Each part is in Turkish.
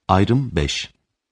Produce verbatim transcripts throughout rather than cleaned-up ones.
Ayrım beş.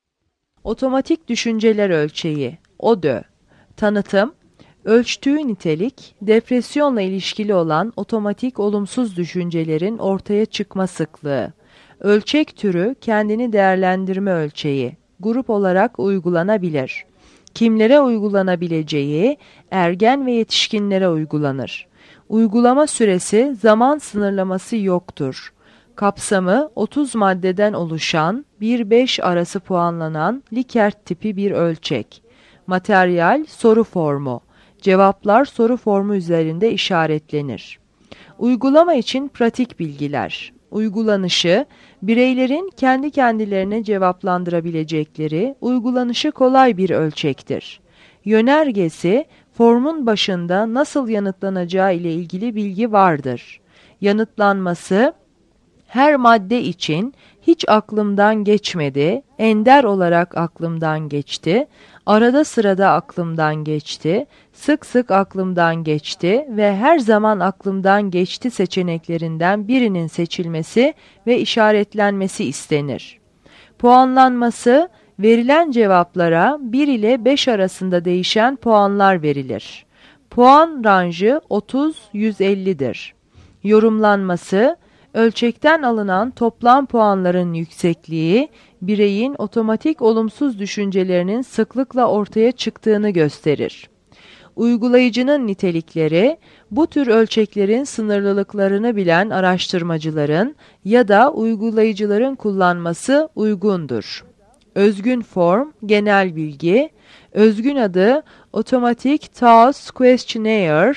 Otomatik düşünceler ölçeği, O D Ö. Tanıtım, ölçtüğü nitelik, depresyonla ilişkili olan otomatik olumsuz düşüncelerin ortaya çıkma sıklığı. Ölçek türü kendini değerlendirme ölçeği, grup olarak uygulanabilir. Kimlere uygulanabileceği, ergen ve yetişkinlere uygulanır. Uygulama süresi, zaman sınırlaması yoktur. Kapsamı otuz maddeden oluşan bir beş arası puanlanan Likert tipi bir ölçek. Materyal soru formu. Cevaplar soru formu üzerinde işaretlenir. Uygulama için pratik bilgiler. Uygulanışı, bireylerin kendi kendilerine cevaplandırabilecekleri, uygulanışı kolay bir ölçektir. Yönergesi, formun başında nasıl yanıtlanacağı ile ilgili bilgi vardır. Yanıtlanması, her madde için hiç aklımdan geçmedi, ender olarak aklımdan geçti, arada sırada aklımdan geçti, sık sık aklımdan geçti ve her zaman aklımdan geçti seçeneklerinden birinin seçilmesi ve işaretlenmesi istenir. Puanlanması, verilen cevaplara bir ile beş arasında değişen puanlar verilir. Puan ranjı otuz yüz elli'dir. Yorumlanması, ölçekten alınan toplam puanların yüksekliği, bireyin otomatik olumsuz düşüncelerinin sıklıkla ortaya çıktığını gösterir. Uygulayıcının nitelikleri, bu tür ölçeklerin sınırlılıklarını bilen araştırmacıların ya da uygulayıcıların kullanması uygundur. Özgün form, genel bilgi, özgün adı Automatic Task Questionnaire,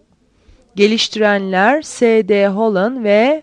geliştirenler S D Holland ve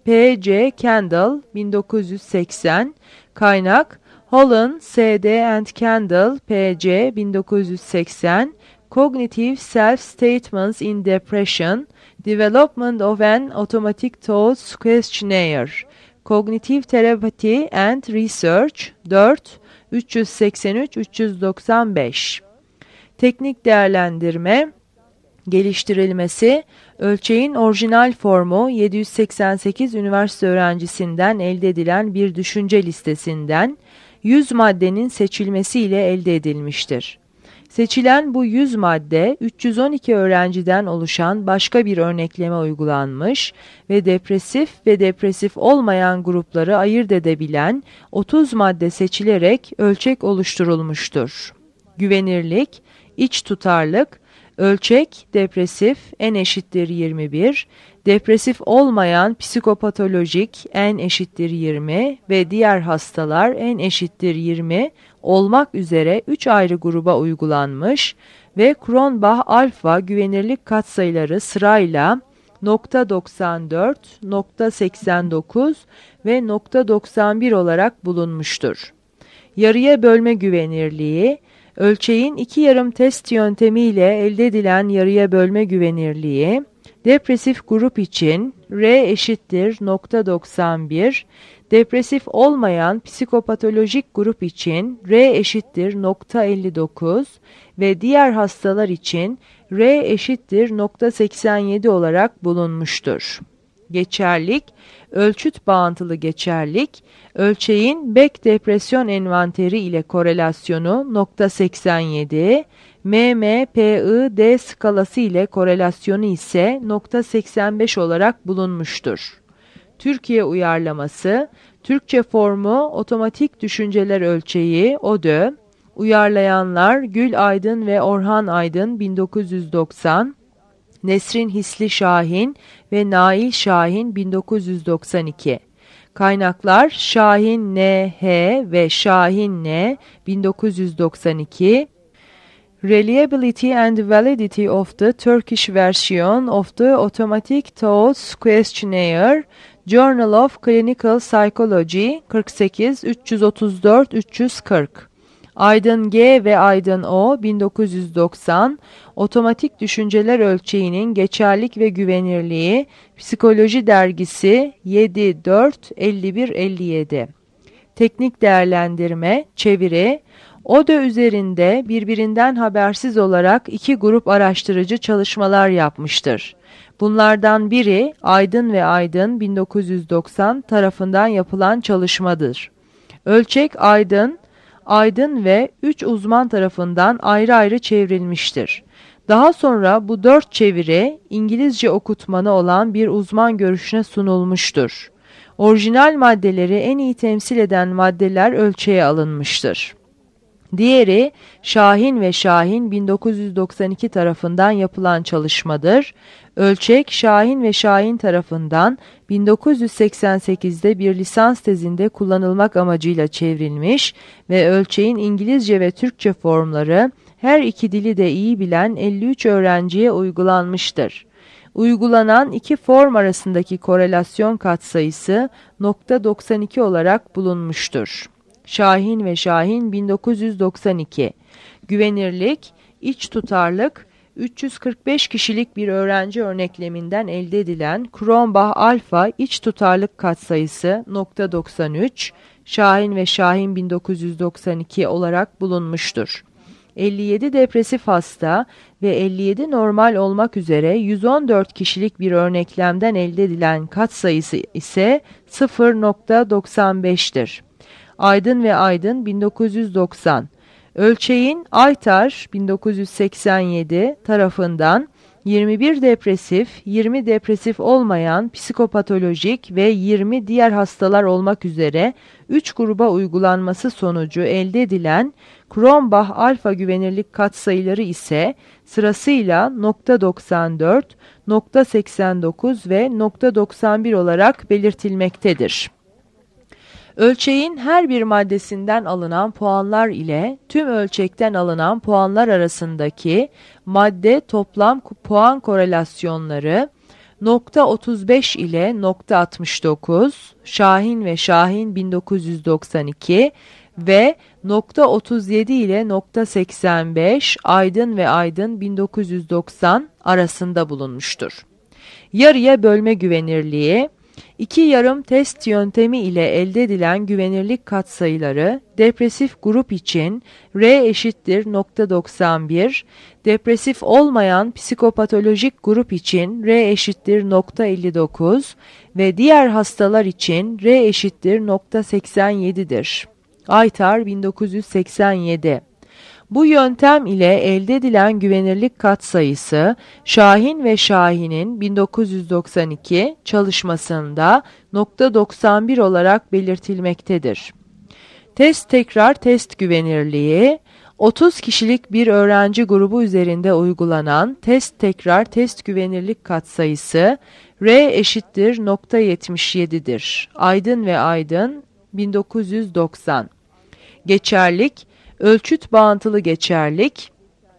P C Kendall bin dokuz yüz seksen, kaynak Holland, S D and Kendall, P C bin dokuz yüz seksen, Cognitive Self-Statements in Depression, Development of an Automatic Thoughts Questionnaire, Cognitive Therapy and Research, dört üç yüz seksen üç üç yüz doksan beş. Teknik değerlendirme, geliştirilmesi, ölçeğin orijinal formu yedi yüz seksen sekiz üniversite öğrencisinden elde edilen bir düşünce listesinden yüz maddenin seçilmesiyle elde edilmiştir. Seçilen bu yüz madde üç yüz on iki öğrenciden oluşan başka bir örnekleme uygulanmış ve depresif ve depresif olmayan grupları ayırt edebilen otuz madde seçilerek ölçek oluşturulmuştur. Güvenirlik, iç tutarlık, ölçek depresif n eşittir yirmi bir, depresif olmayan psikopatolojik n eşittir yirmi ve diğer hastalar n eşittir yirmi olmak üzere üç ayrı gruba uygulanmış ve Cronbach alfa güvenirlik katsayıları sırayla nokta doksan dört, nokta seksen dokuz ve nokta doksan bir olarak bulunmuştur. Yarıya bölme güvenirliği, ölçeğin iki yarım test yöntemiyle elde edilen yarıya bölme güvenirliği, depresif grup için R eşittir nokta doksan bir, depresif olmayan psikopatolojik grup için R eşittir nokta elli dokuz ve diğer hastalar için R eşittir nokta seksen yedi olarak bulunmuştur. Geçerlik, ölçüt bağıntılı geçerlik, ölçeğin Beck depresyon envanteri ile korelasyonu nokta seksen yedi, M M P I D skalası ile korelasyonu ise nokta seksen beş olarak bulunmuştur. Türkiye uyarlaması, Türkçe formu Otomatik Düşünceler Ölçeği O D Ö, uyarlayanlar Gül Aydın ve Orhan Aydın bin dokuz yüz doksan, Nesrin Hisli Şahin ve Nail Şahin bin dokuz yüz doksan iki. Kaynaklar Şahin N H ve Şahin N bin dokuz yüz doksan iki. Reliability and Validity of the Turkish Version of the Automatic Thoughts Questionnaire, Journal of Clinical Psychology kırk sekiz üç yüz otuz dört üç yüz kırk. Aydın G ve Aydın O bin dokuz yüz doksan, Otomatik Düşünceler Ölçeğinin Geçerlik ve Güvenirliği, Psikoloji Dergisi yedi dört elli bir elli yedi. Teknik değerlendirme, çeviri, O D Ö üzerinde birbirinden habersiz olarak iki grup araştırıcı çalışmalar yapmıştır. Bunlardan biri Aydın ve Aydın bin dokuz yüz doksan tarafından yapılan çalışmadır. Ölçek Aydın, Aydın ve üç uzman tarafından ayrı ayrı çevrilmiştir. Daha sonra bu dört çeviri İngilizce okutmanı olan bir uzman görüşüne sunulmuştur. Orijinal maddeleri en iyi temsil eden maddeler ölçeğe alınmıştır. Diğeri Şahin ve Şahin bin dokuz yüz doksan iki tarafından yapılan çalışmadır. Ölçek Şahin ve Şahin tarafından bin dokuz yüz seksen sekizde bir lisans tezinde kullanılmak amacıyla çevrilmiş ve ölçeğin İngilizce ve Türkçe formları her iki dili de iyi bilen elli üç öğrenciye uygulanmıştır. Uygulanan iki form arasındaki korelasyon katsayısı nokta doksan iki olarak bulunmuştur. Şahin ve Şahin bin dokuz yüz doksan iki. Güvenirlik, iç tutarlık, üç yüz kırk beş kişilik bir öğrenci örnekleminden elde edilen Cronbach alfa iç tutarlık katsayısı nokta doksan üç, Şahin ve Şahin bin dokuz yüz doksan iki olarak bulunmuştur. elli yedi depresif hasta ve elli yedi normal olmak üzere yüz on dört kişilik bir örneklemden elde edilen katsayısı ise sıfır nokta doksan beş'tir. Aydın ve Aydın bin dokuz yüz doksan. Ölçeğin Aytar bin dokuz yüz seksen yedi tarafından yirmi bir depresif, yirmi depresif olmayan psikopatolojik ve yirmi diğer hastalar olmak üzere üç gruba uygulanması sonucu elde edilen Cronbach alfa güvenirlik katsayıları ise sırasıyla nokta doksan dört, nokta seksen dokuz ve nokta doksan bir olarak belirtilmektedir. Ölçeğin her bir maddesinden alınan puanlar ile tüm ölçekten alınan puanlar arasındaki madde toplam puan korelasyonları nokta otuz beş ile nokta altmış dokuz, Şahin ve Şahin bin dokuz yüz doksan iki ve nokta otuz yedi ile nokta seksen beş, Aydın ve Aydın bin dokuz yüz doksan arasında bulunmuştur. Yarıya bölme güvenirliği, İki yarım test yöntemi ile elde edilen güvenirlik katsayıları depresif grup için R eşittir nokta doksan bir, depresif olmayan psikopatolojik grup için R eşittir nokta elli dokuz ve diğer hastalar için R eşittir nokta seksen yedi'dir. Aytar bin dokuz yüz seksen yedi. Bu yöntem ile elde edilen güvenirlik katsayısı Şahin ve Şahin'in bin dokuz yüz doksan iki çalışmasında nokta doksan bir olarak belirtilmektedir. Test tekrar test güvenirliği, otuz kişilik bir öğrenci grubu üzerinde uygulanan test tekrar test güvenirlik katsayısı R eşittir nokta yetmiş yedi'dir. Aydın ve Aydın bin dokuz yüz doksan. Geçerlik, ölçüt bağıntılı geçerlik,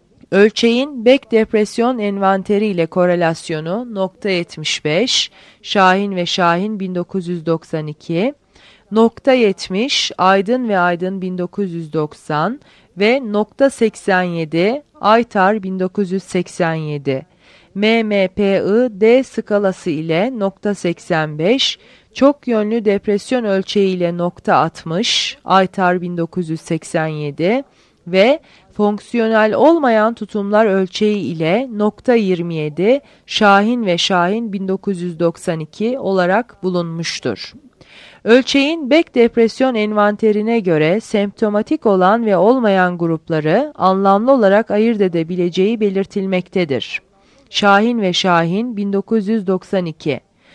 ölçeğin Beck depresyon envanteri ile korelasyonu nokta yetmiş beş, Şahin ve Şahin bin dokuz yüz doksan iki, nokta yetmiş, Aydın ve Aydın bin dokuz yüz doksan ve nokta seksen yedi, Aytar bin dokuz yüz seksen yedi. M M P I D skalası ile nokta seksen beş, çok yönlü depresyon ölçeği ile nokta altmış, Aytar bin dokuz yüz seksen yedi ve fonksiyonel olmayan tutumlar ölçeği ile nokta yirmi yedi, Şahin ve Şahin bin dokuz yüz doksan iki olarak bulunmuştur. Ölçeğin Beck depresyon envanterine göre semptomatik olan ve olmayan grupları anlamlı olarak ayırt edebileceği belirtilmektedir. Şahin ve Şahin bin dokuz yüz doksan iki.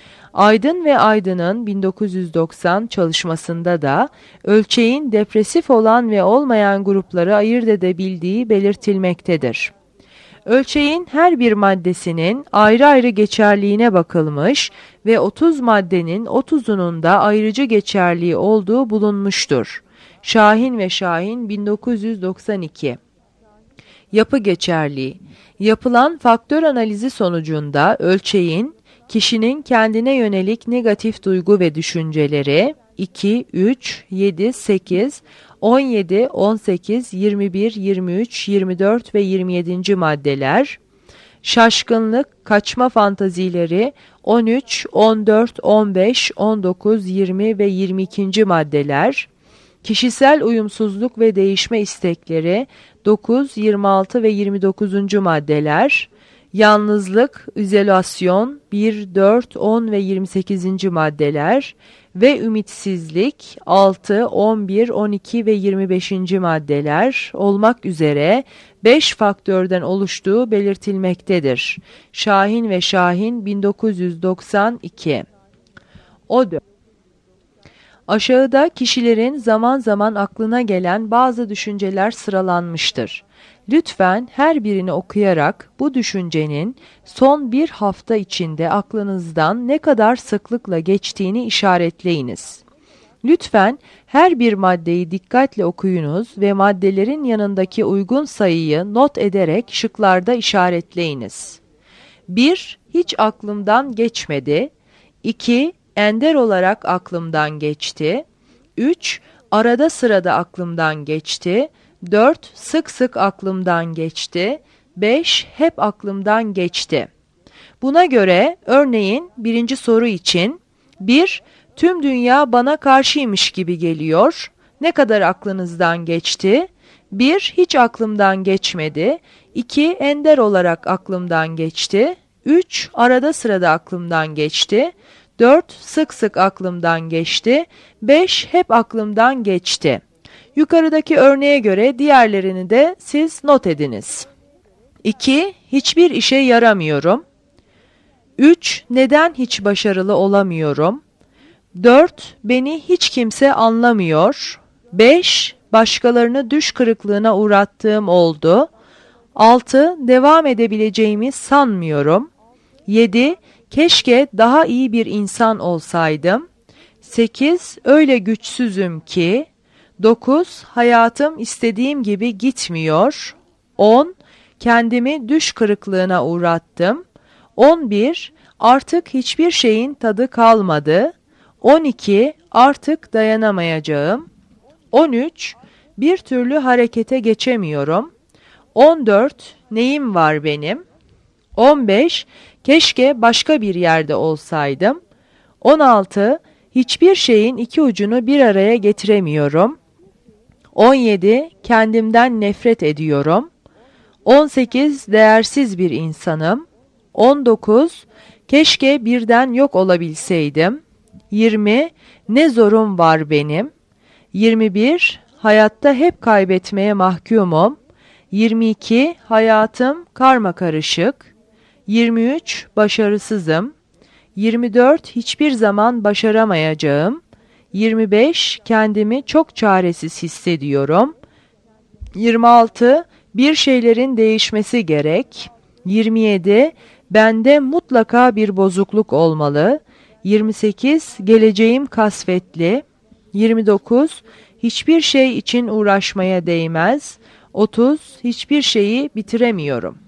Aydın ve Aydın'ın bin dokuz yüz doksan çalışmasında da ölçeğin depresif olan ve olmayan grupları ayırt edebildiği belirtilmektedir. Ölçeğin her bir maddesinin ayrı ayrı geçerliğine bakılmış ve otuz maddenin otuzunun da ayrıcı geçerliği olduğu bulunmuştur. Şahin ve Şahin bin dokuz yüz doksan iki. Yapı geçerliği. Yapılan faktör analizi sonucunda ölçeğin kişinin kendine yönelik negatif duygu ve düşünceleri iki, üç, yedi, sekiz, on yedi, on sekiz, yirmi bir, yirmi üç, yirmi dört ve yirmi yedinci maddeler, şaşkınlık, kaçma fantazileri on üç, on dört, on beş, on dokuz, yirmi ve yirmi ikinci maddeler, kişisel uyumsuzluk ve değişme istekleri dokuz, yirmi altı ve yirmi dokuzuncu maddeler, yalnızlık, izolasyon bir, dört, on ve yirmi sekizinci maddeler ve ümitsizlik altı, on bir, on iki ve yirmi beşinci maddeler olmak üzere beş faktörden oluştuğu belirtilmektedir. Şahin ve Şahin bin dokuz yüz doksan iki. O dönem. Aşağıda kişilerin zaman zaman aklına gelen bazı düşünceler sıralanmıştır. Lütfen her birini okuyarak bu düşüncenin son bir hafta içinde aklınızdan ne kadar sıklıkla geçtiğini işaretleyiniz. Lütfen her bir maddeyi dikkatle okuyunuz ve maddelerin yanındaki uygun sayıyı not ederek şıklarda işaretleyiniz. bir. Hiç aklımdan geçmedi. iki. Ender olarak aklımdan geçti. üç. Arada sırada aklımdan geçti. dört. Sık sık aklımdan geçti. beş. Hep aklımdan geçti. Buna göre örneğin birinci soru için bir. Tüm dünya bana karşıymış gibi geliyor. Ne kadar aklınızdan geçti? bir. Hiç aklımdan geçmedi. iki. Ender olarak aklımdan geçti. üç. Arada sırada aklımdan geçti. dört. Sık sık aklımdan geçti. beş. Hep aklımdan geçti. Yukarıdaki örneğe göre diğerlerini de siz not ediniz. iki. Hiçbir işe yaramıyorum. üç. Neden hiç başarılı olamıyorum? dört. Beni hiç kimse anlamıyor. beş. Başkalarını düş kırıklığına uğrattığım oldu. altı. Devam edebileceğimi sanmıyorum. yedi. Keşke daha iyi bir insan olsaydım. sekiz. Öyle güçsüzüm ki. dokuz. Hayatım istediğim gibi gitmiyor. on. Kendimi düş kırıklığına uğrattım. on bir. Artık hiçbir şeyin tadı kalmadı. on iki. Artık dayanamayacağım. on üç. Bir türlü harekete geçemiyorum. on dört. Neyim var benim? on beş. Keşke başka bir yerde olsaydım. on altı. Hiçbir şeyin iki ucunu bir araya getiremiyorum. on yedi. Kendimden nefret ediyorum. on sekiz. Değersiz bir insanım. on dokuz. Keşke birden yok olabilseydim. yirmi. Ne zorum var benim. yirmi bir. Hayatta hep kaybetmeye mahkumum. yirmi iki. Hayatım karmakarışık. yirmi üç. Başarısızım. yirmi dört. Hiçbir zaman başaramayacağım. yirmi beş. Kendimi çok çaresiz hissediyorum. yirmi altı. Bir şeylerin değişmesi gerek. yirmi yedi. Bende mutlaka bir bozukluk olmalı. yirmi sekiz. Geleceğim kasvetli. yirmi dokuz. Hiçbir şey için uğraşmaya değmez. otuz. Hiçbir şeyi bitiremiyorum.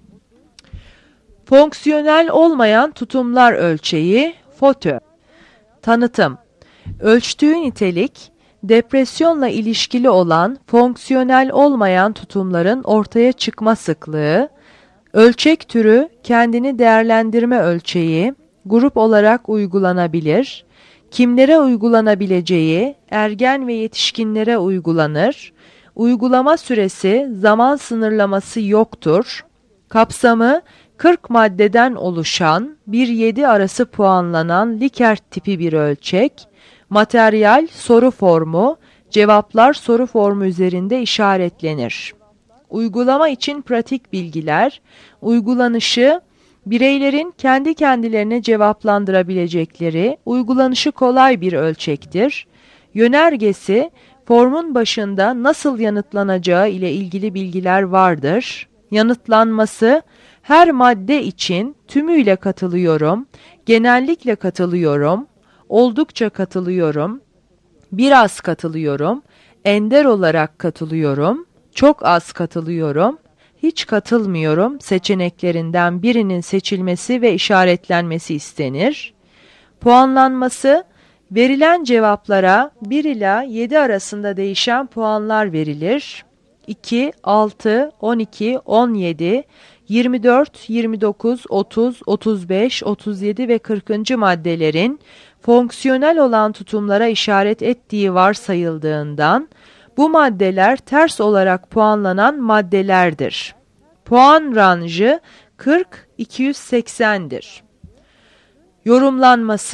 Fonksiyonel olmayan tutumlar ölçeği, FOTÖ. Tanıtım. Ölçtüğü nitelik, depresyonla ilişkili olan fonksiyonel olmayan tutumların ortaya çıkma sıklığı, ölçek türü kendini değerlendirme ölçeği, grup olarak uygulanabilir, kimlere uygulanabileceği, ergen ve yetişkinlere uygulanır, uygulama süresi, zaman sınırlaması yoktur, kapsamı, kırk maddeden oluşan bir yedi arası puanlanan Likert tipi bir ölçek, materyal soru formu, cevaplar soru formu üzerinde işaretlenir. Uygulama için pratik bilgiler, uygulanışı, bireylerin kendi kendilerine cevaplandırabilecekleri, uygulanışı kolay bir ölçektir. Yönergesi, formun başında nasıl yanıtlanacağı ile ilgili bilgiler vardır. Yanıtlanması, her madde için tümüyle katılıyorum, genellikle katılıyorum, oldukça katılıyorum, biraz katılıyorum, ender olarak katılıyorum, çok az katılıyorum, hiç katılmıyorum seçeneklerinden birinin seçilmesi ve işaretlenmesi istenir. Puanlanması, verilen cevaplara bir ila yedi arasında değişen puanlar verilir. iki, altı, on iki, on yedi, yirmi dört, yirmi dokuz, otuz, otuz beş, otuz yedi ve kırkıncı maddelerin fonksiyonel olan tutumlara işaret ettiği varsayıldığından bu maddeler ters olarak puanlanan maddelerdir. Puan ranjı kırk iki yüz seksen'dir. Yorumlanması,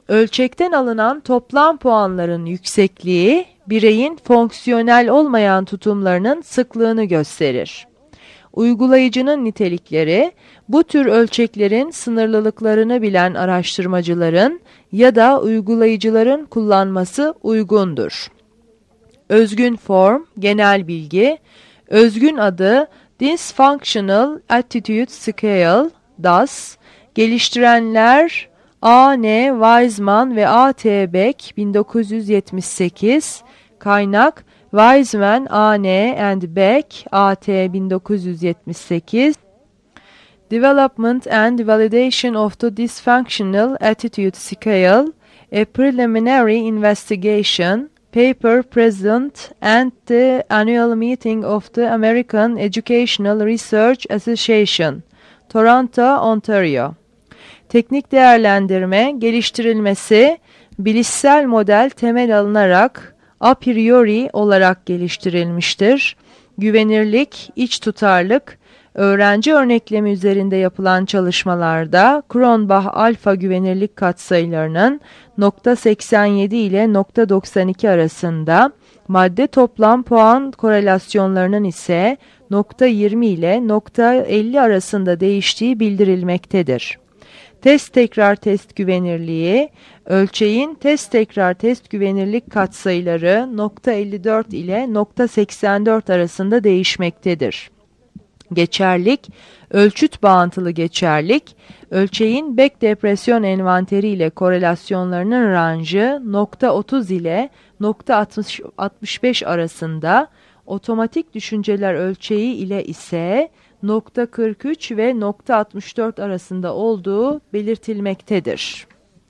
Ölçekten alınan toplam puanların yüksekliği, bireyin fonksiyonel olmayan tutumlarının sıklığını gösterir. Uygulayıcının nitelikleri, bu tür ölçeklerin sınırlılıklarını bilen araştırmacıların ya da uygulayıcıların kullanması uygundur. Özgün form, genel bilgi, özgün adı Dysfunctional Attitude Scale, D A S, geliştirenler A N Weizmann ve A T Beck, bin dokuz yüz yetmiş sekiz, kaynak Weizmann, A N and Beck, A T bin dokuz yüz yetmiş sekiz, Development and Validation of the Dysfunctional Attitude Scale, a Preliminary Investigation, paper present at the annual meeting of the American Educational Research Association, Toronto, Ontario. Teknik değerlendirme, geliştirilmesi, bilişsel model temel alınarak a priori olarak geliştirilmiştir. Güvenirlik, iç tutarlık, öğrenci örneklemi üzerinde yapılan çalışmalarda Cronbach alfa güvenirlik katsayılarının nokta seksen yedi ile nokta doksan iki arasında, madde toplam puan korelasyonlarının ise nokta yirmi ile nokta elli arasında değiştiği bildirilmektedir. Test tekrar test güvenirliği, ölçeğin test tekrar test güvenirlik katsayıları nokta elli dört ile nokta seksen dört arasında değişmektedir. Geçerlik, ölçüt bağıntılı geçerlik, ölçeğin Beck depresyon envanteri ile korelasyonlarının ranjı nokta otuz ile nokta altmış beş arasında, otomatik düşünceler ölçeği ile ise nokta kırk üç ve nokta altmış dört arasında olduğu belirtilmektedir.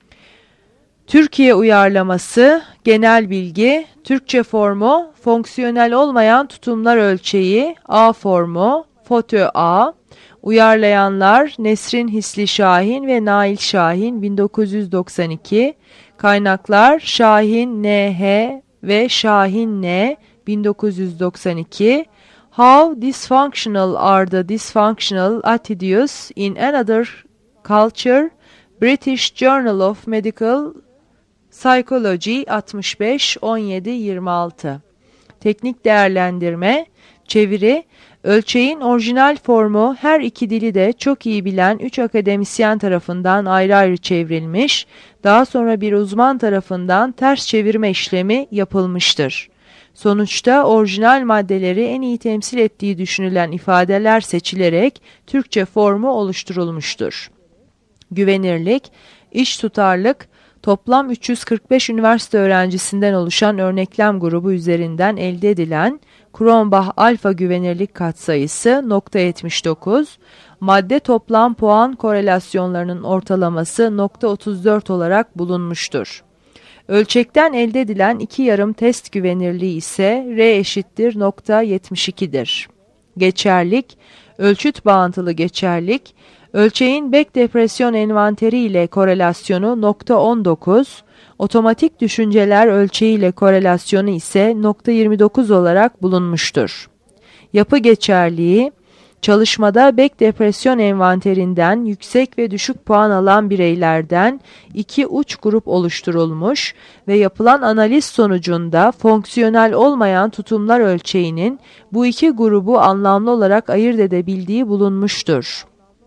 Türkiye uyarlaması, genel bilgi, Türkçe formu, fonksiyonel olmayan tutumlar ölçeği, A formu, FOTÖ A, uyarlayanlar Nesrin Hisli Şahin ve Nail Şahin, bin dokuz yüz doksan iki, kaynaklar Şahin N H ve Şahin N, bin dokuz yüz doksan iki, How Dysfunctional Are the Dysfunctional Attitudes in Another Culture, British Journal of Medical Psychology, altmış beş on yedi yirmi altı. Teknik değerlendirme, çeviri, ölçeğin orijinal formu her iki dili de çok iyi bilen üç akademisyen tarafından ayrı ayrı çevrilmiş, daha sonra bir uzman tarafından ters çevirme işlemi yapılmıştır. Sonuçta orijinal maddeleri en iyi temsil ettiği düşünülen ifadeler seçilerek Türkçe formu oluşturulmuştur. Güvenirlik, iç tutarlık, toplam üç yüz kırk beş üniversite öğrencisinden oluşan örneklem grubu üzerinden elde edilen Cronbach alfa güvenirlik katsayısı nokta yetmiş dokuz, madde toplam puan korelasyonlarının ortalaması nokta otuz dört olarak bulunmuştur. Ölçekten elde edilen iki yarım test güvenirliği ise R eşittir nokta yetmiş iki'dir. Geçerlik, ölçüt bağıntılı geçerlik, ölçeğin Beck depresyon envanteri ile korelasyonu nokta on dokuz, otomatik düşünceler ölçeği ile korelasyonu ise nokta yirmi dokuz olarak bulunmuştur. Yapı geçerliği, çalışmada Beck depresyon envanterinden yüksek ve düşük puan alan bireylerden iki uç grup oluşturulmuş ve yapılan analiz sonucunda fonksiyonel olmayan tutumlar ölçeğinin bu iki grubu anlamlı olarak ayırt edebildiği bulunmuştur.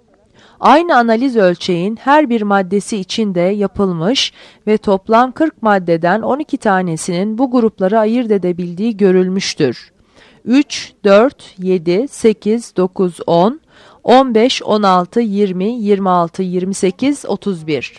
Aynı analiz ölçeğin her bir maddesi içinde yapılmış ve toplam kırk maddeden on iki tanesinin bu grupları ayırt edebildiği görülmüştür. üç, dört, yedi, sekiz, dokuz, on, on beş, on altı, yirmi, yirmi altı, yirmi sekiz, otuz bir.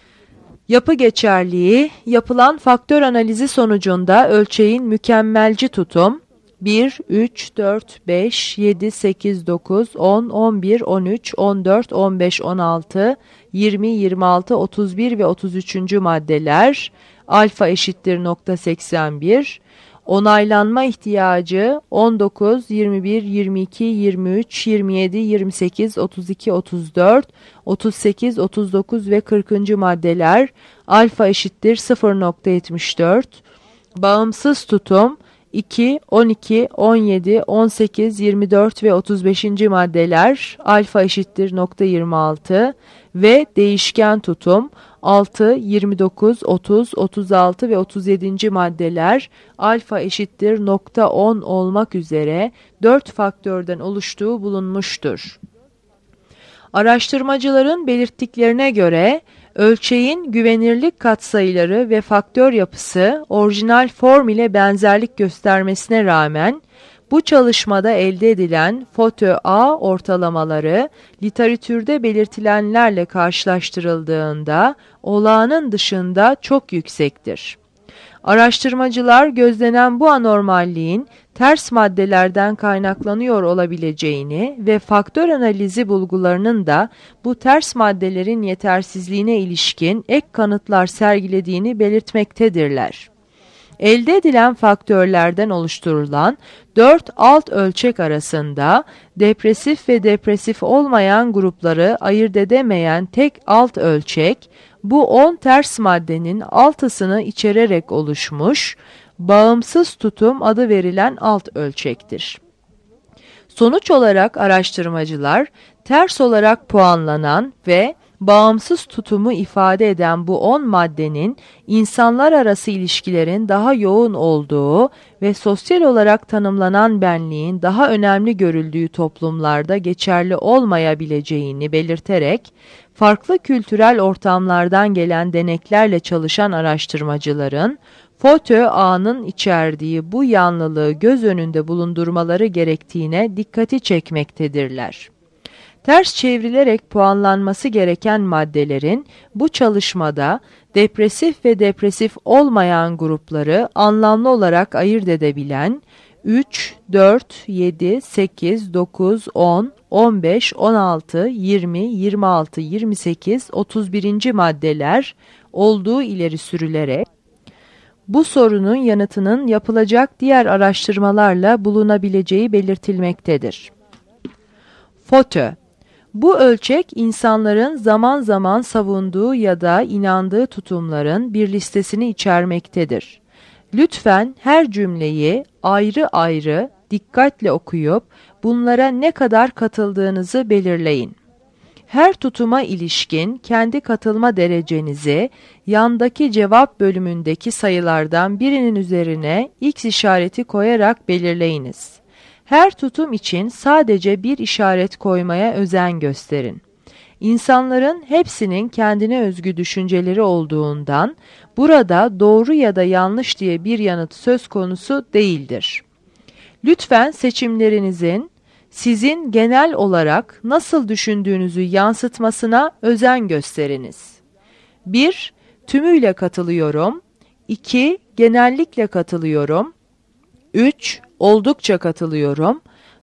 Yapı geçerliği, yapılan faktör analizi sonucunda ölçeğin mükemmelci tutum bir, üç, dört, beş, yedi, sekiz, dokuz, on, on bir, on üç, on dört, on beş, on altı, yirmi, yirmi altı, otuz bir ve otuz üçüncü maddeler alfa eşittir nokta seksen bir, onaylanma ihtiyacı on dokuz, yirmi bir, yirmi iki, yirmi üç, yirmi yedi, yirmi sekiz, otuz iki, otuz dört, otuz sekiz, otuz dokuz ve kırkıncı maddeler alfa eşittir sıfır nokta yetmiş dört, bağımsız tutum iki, on iki, on yedi, on sekiz, yirmi dört ve otuz beşinci maddeler alfa eşittir nokta yirmi altı ve değişken tutum altı, yirmi dokuz, otuz, otuz altı ve otuz yedinci maddeler alfa eşittir nokta on olmak üzere dört faktörden oluştuğu bulunmuştur. Araştırmacıların belirttiklerine göre ölçeğin güvenirlik katsayıları ve faktör yapısı orijinal form ile benzerlik göstermesine rağmen bu çalışmada elde edilen FOTÖ-A ortalamaları literatürde belirtilenlerle karşılaştırıldığında olağanın dışında çok yüksektir. Araştırmacılar gözlenen bu anormalliğin ters maddelerden kaynaklanıyor olabileceğini ve faktör analizi bulgularının da bu ters maddelerin yetersizliğine ilişkin ek kanıtlar sergilediğini belirtmektedirler. Elde edilen faktörlerden oluşturulan dört alt ölçek arasında depresif ve depresif olmayan grupları ayırt edemeyen tek alt ölçek, bu on ters maddenin altısını içererek oluşmuş, bağımsız tutum adı verilen alt ölçektir. Sonuç olarak araştırmacılar, ters olarak puanlanan ve bağımsız tutumu ifade eden bu on maddenin insanlar arası ilişkilerin daha yoğun olduğu ve sosyal olarak tanımlanan benliğin daha önemli görüldüğü toplumlarda geçerli olmayabileceğini belirterek, farklı kültürel ortamlardan gelen deneklerle çalışan araştırmacıların, FOTÖ-A'nın içerdiği bu yanlılığı göz önünde bulundurmaları gerektiğine dikkati çekmektedirler. Ters çevrilerek puanlanması gereken maddelerin bu çalışmada depresif ve depresif olmayan grupları anlamlı olarak ayırt edebilen üç, dört, yedi, sekiz, dokuz, on, on beş, on altı, yirmi, yirmi altı, yirmi sekiz, otuz birinci maddeler olduğu ileri sürülerek bu sorunun yanıtının yapılacak diğer araştırmalarla bulunabileceği belirtilmektedir. FOTÖ. Bu ölçek insanların zaman zaman savunduğu ya da inandığı tutumların bir listesini içermektedir. Lütfen her cümleyi ayrı ayrı dikkatle okuyup bunlara ne kadar katıldığınızı belirleyin. Her tutuma ilişkin kendi katılma derecenizi yandaki cevap bölümündeki sayılardan birinin üzerine X işareti koyarak belirleyiniz. Her tutum için sadece bir işaret koymaya özen gösterin. İnsanların hepsinin kendine özgü düşünceleri olduğundan burada doğru ya da yanlış diye bir yanıt söz konusu değildir. Lütfen seçimlerinizin sizin genel olarak nasıl düşündüğünüzü yansıtmasına özen gösteriniz. bir. Tümüyle katılıyorum. iki. Genellikle katılıyorum. üç. Oldukça katılıyorum.